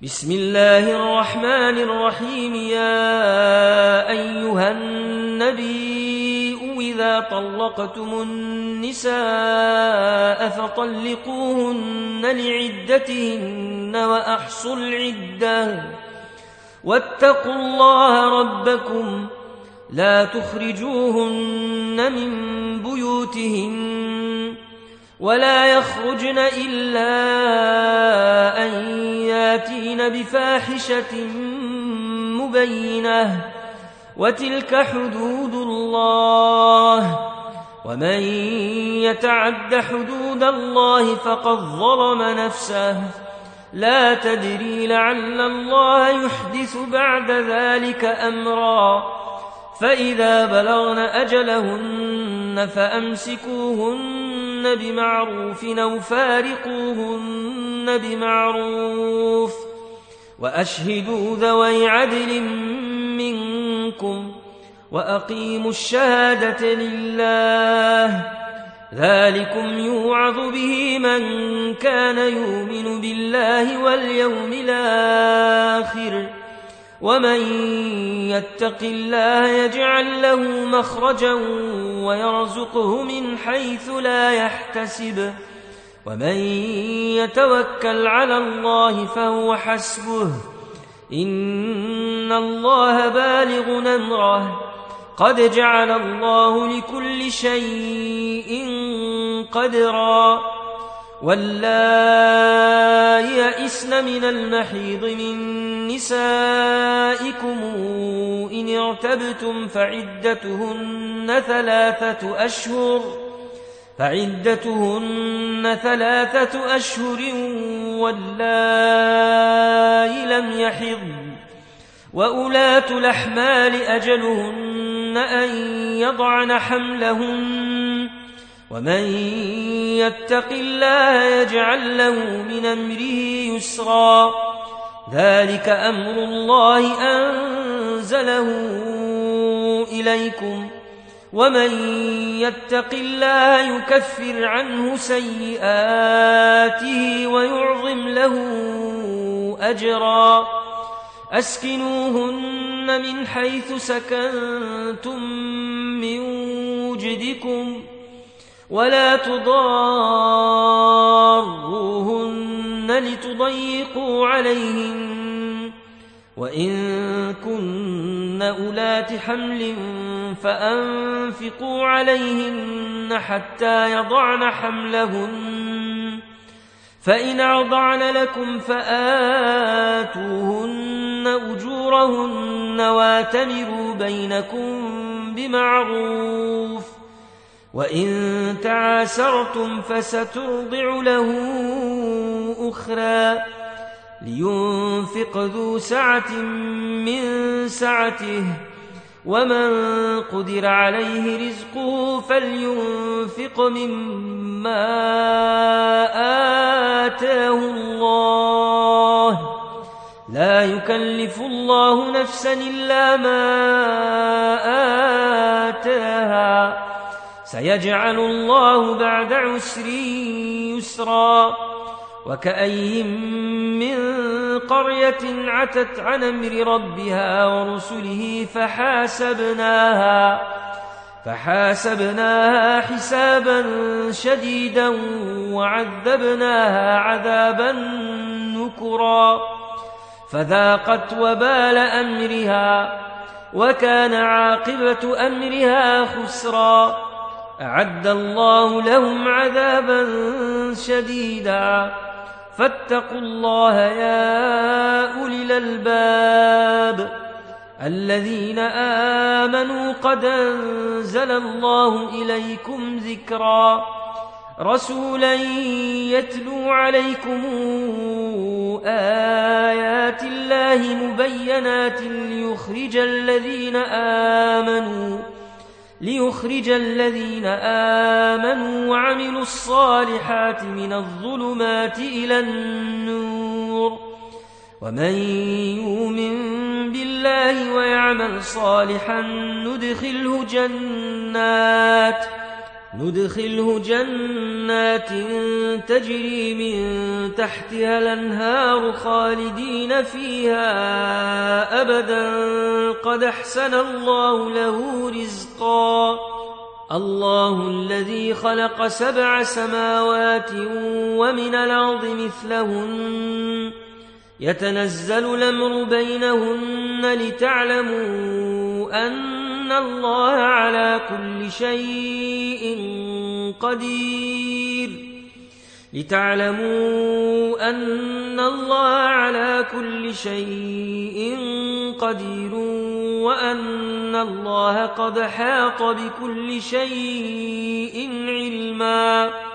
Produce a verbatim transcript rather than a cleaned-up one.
بسم الله الرحمن الرحيم. يا أيها النبي إذا طلقتم النساء فطلقوهن لعدتهن وأحصوا العدة واتقوا الله ربكم لا تخرجوهن من بيوتهن ولا يخرجن إلا أن ياتين بفاحشة مبينة وتلك حدود الله ومن يتعد حدود الله فقد ظلم نفسه لا تدري لعل الله يحدث بعد ذلك أمرا فإذا بلغن أجلهن فأمسكوهن بمعروف أو فارقوهن بمعروف وأشهدوا ذوي عدل منكم وأقيموا الشهادة لله ذلكم يوعظ به من كان يؤمن بالله واليوم الآخر ومن يتق الله يجعل له مخرجا ويرزقه من حيث لا يحتسب ومن يتوكل على الله فهو حسبه إن الله بالغ أمره قد جعل الله لكل شيء قدرا واللائي يئسن من المحيض من نسائكم إن ارتبتم فعدتهن ثلاثة أشهر فعدتهن ثلاثة أشهر واللائي لم يحضن وأولاة الأحمال أجلهن أن يضعن حملهن ومن يتق الله يجعل له من أمره يسرا ذلك أمر الله أنزله إليكم ومن يتق الله يكفر عنه سيئاته ويعظم له أجرا أسكنوهن من حيث سكنتم من وجدكم ولا تضاروهن لتضيقوا عليهن وإن كن أولات حمل فأنفقوا عليهن حتى يضعن حملهن فإن أرضعن لكم فآتوهن أجورهن واتمروا بينكم بمعروف وإن تعاسرتم فسترضع له أخرى لينفق ذو سعة من سعته ومن قدر عليه رزقه فلينفق مما آتاه الله لا يكلف الله نفسا إلا ما آتاها سيجعل الله بعد عسر يسرا وكأي من قرية عتت عن أمر ربها ورسله فحاسبناها فحاسبناها حسابا شديدا وعذبناها عذابا نكرا فذاقت وبال أمرها وكان عاقبة أمرها خسرا أعد الله لهم عذابا شديدا فاتقوا الله يا أولي الألباب الذين آمنوا قد أنزل الله إليكم ذكرا رسولا يتلو عليكم آيات الله مبينات ليخرج الذين آمنوا ليخرج الذين آمنوا وعملوا الصالحات من الظلمات إلى النور ومن يؤمن بالله ويعمل صالحا ندخله جنات ندخله جنات تجري من تحتها الأنهار خالدين فيها أبدا قد أحسن الله له رزقا الله الذي خلق سبع سماوات ومن الأرض مثلهن يتنزل الأمر بينهن لتعلموا أن الله على كل شيء قدير لتعلموا أن الله على كل شيء قدير وأن الله قد حاط بكل شيء علما